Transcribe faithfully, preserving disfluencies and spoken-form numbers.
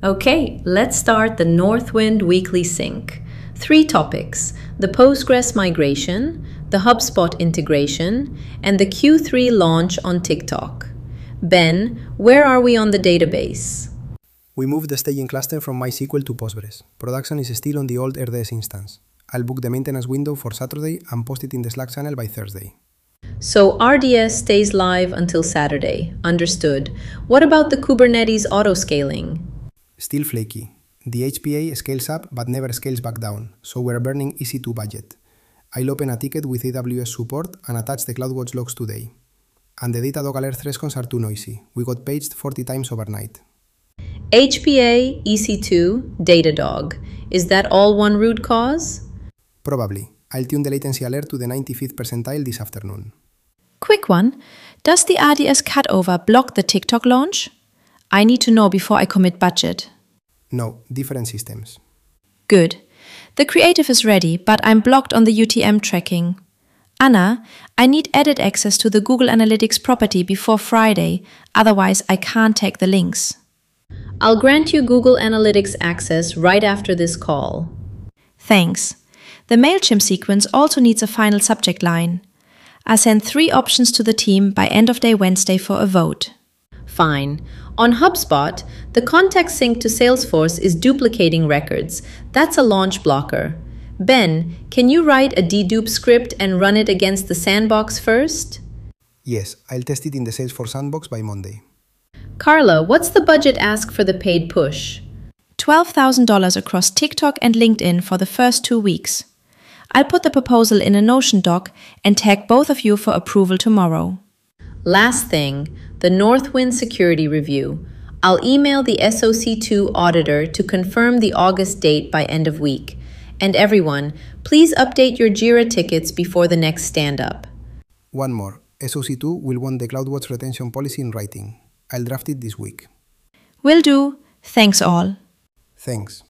Okay, let's start the Northwind Weekly Sync. Three topics: the Postgres migration, the HubSpot integration, and the Q three launch on TikTok. Ben, where are we on the database? We moved the staging cluster from MySQL to Postgres. Production is still on the old R D S instance. I'll book the maintenance window for Saturday and post it in the Slack channel by Thursday. So R D S stays live until Saturday. Understood. What about the Kubernetes auto-scaling? Still flaky. The H P A scales up but never scales back down, so we're burning E C two budget. I'll open a ticket with A W S support and attach the CloudWatch logs today. And the Datadog alert thresholds are too noisy. We got paged forty times overnight. H P A, E C two, Datadog. Is that all one root cause? Probably. I'll tune the latency alert to the ninety-fifth percentile this afternoon. Quick one. Does the R D S cutover block the TikTok launch? I need to know before I commit budget. No, different systems. Good. The creative is ready, but I'm blocked on the U T M tracking. Anna, I need edit access to the Google Analytics property before Friday, otherwise I can't take the links. I'll grant you Google Analytics access right after this call. Thanks. The MailChimp sequence also needs a final subject line. I sent three options to the team by end of day Wednesday for a vote. Fine. On HubSpot, the context sync to Salesforce is duplicating records. That's a launch blocker. Ben, can you write a dedupe script and run it against the sandbox first? Yes, I'll test it in the Salesforce sandbox by Monday. Carla, what's the budget ask for the paid push? twelve thousand dollars across TikTok and LinkedIn for the first two weeks. I'll put the proposal in a Notion doc and tag both of you for approval tomorrow. Last thing, the Northwind security review. I'll email the S O C two auditor to confirm the August date by end of week. And everyone, please update your Jira tickets before the next stand-up. One more. S O C two will want the CloudWatch retention policy in writing. I'll draft it this week. Will do. Thanks all. Thanks.